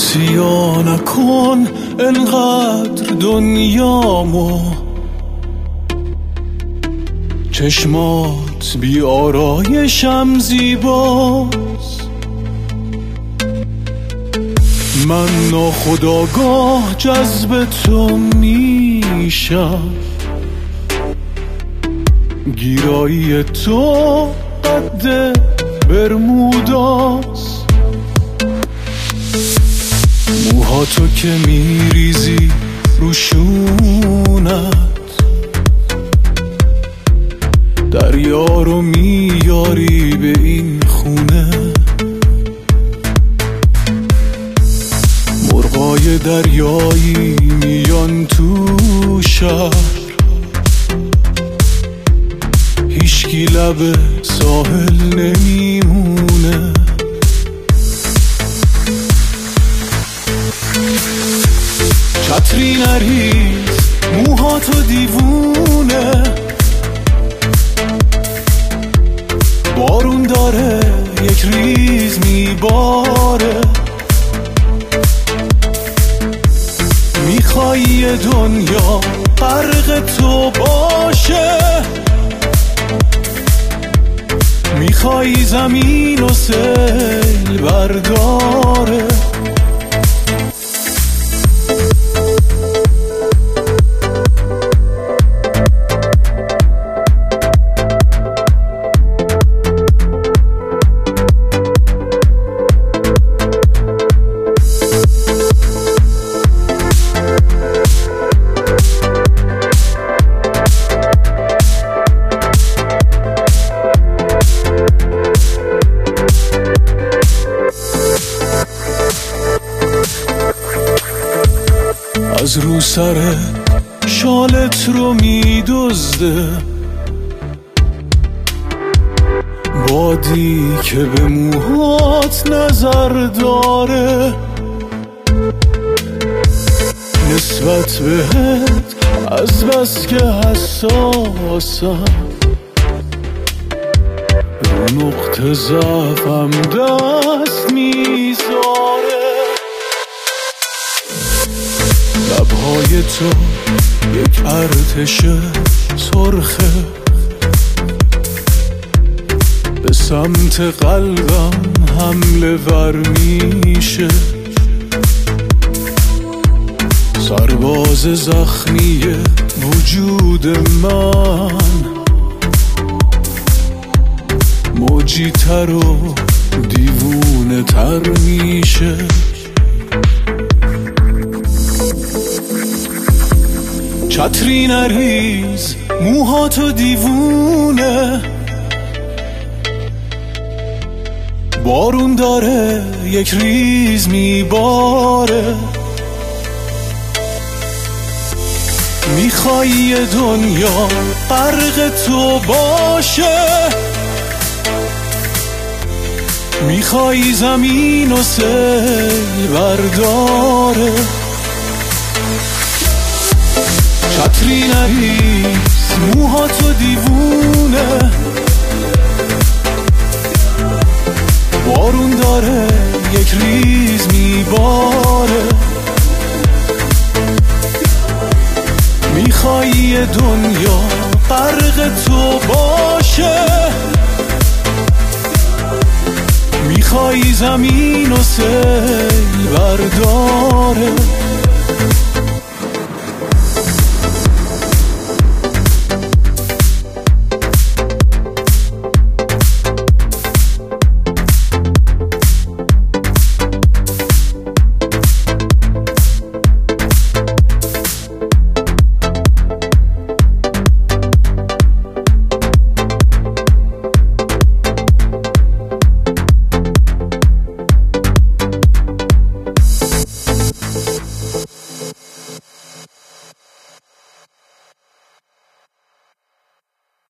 سیا نکن انقدر دنیامو، چشمات بی آرایشم زیباست. من ناخودآگاه جذب تو میشم، گیرایی تو قد برموداست. موهاتو که میریزی رو شونت، دریا رو میاری به این خونه. مرغای دریایی میان تو شهر، هیچکی لب ساحل نمیمونه. چتری نریز موهاتو دیوونه، بارون داره یک ریز میباره. میخوایی یه دنیا غرق تو باشه، میخوایی زمین و سیل برداره. از رو سر شالت رو میدزده بادی که به موهات نظر داره. نسبت بهت از بس که حساسم، رو نقطه ضعفم دست میذاره. لبهای تو یک ارتش سرخه، به سمت قلبم حمله ور میشه. سرباز زخمی وجود من، موجی تر و دیوونه تر میشه. چتری نریز موهاتو دیوونه، بارون داره یک ریز میباره. میخوایی یه دنیا غرق تو باشه، میخوایی زمین و سیل برداره. چتری نریز موهاتو دیوونه، بارون داره یک ریز میباره. میخوایی یه دنیا غرق تو باشه، میخوایی زمین و سیل برداره.